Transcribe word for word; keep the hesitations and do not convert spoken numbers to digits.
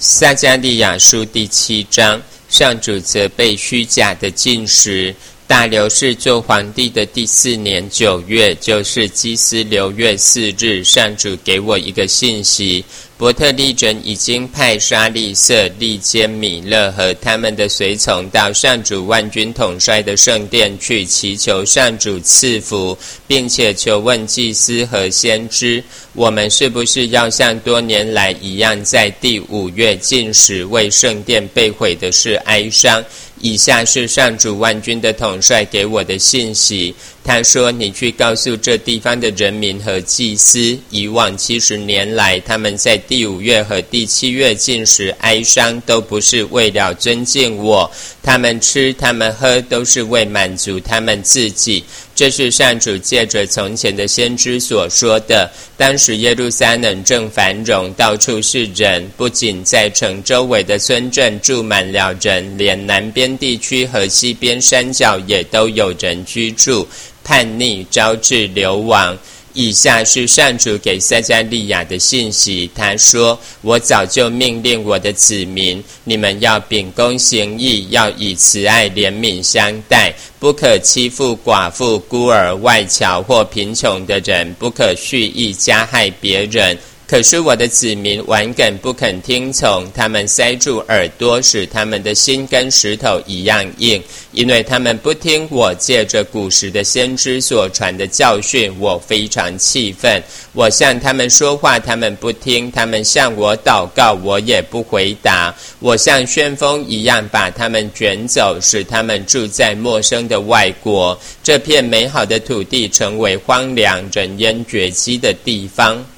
撒迦利亚书第七章，上主责备虚假的禁食。大流士做皇帝的第四年九月，就是基斯流月四日，上主给我一个信息：伯特利人已经派沙利色、利坚米勒和他们的随从到上主万军统帅的圣殿去，祈求上主赐福，并且求问祭司和先知：我们是不是要像多年来一样，在第五月禁食，为圣殿被毁的事哀伤？以下是上主万军的统帅给我的信息。他说：你去告诉这地方的人民和祭司，以往七十年来，他们在第五月和第七月禁食哀伤，都不是为了尊敬我，他们吃他们喝都是为满足他们自己。这是上主借着从前的先知所说的。当时耶路撒冷正繁荣，到处是人，不仅在城周围的村镇住满了人，连南边地区和西边山脚也都有人居住。叛逆招致流亡。以下是上主给撒迦利亚的信息，他说：我早就命令我的子民，你们要秉公行义，要以慈爱怜悯相待，不可欺负寡妇、孤儿、外侨或贫穷的人，不可蓄意加害别人。可是我的子民顽梗不肯听从，他们塞住耳朵，使他们的心跟石头一样硬，因为他们不听我借着古时的先知所传的教训，我非常气愤。我向他们说话，他们不听；他们向我祷告，我也不回答。我像旋风一样把他们卷走，使他们住在陌生的外国，这片美好的土地成为荒凉、人烟绝迹的地方。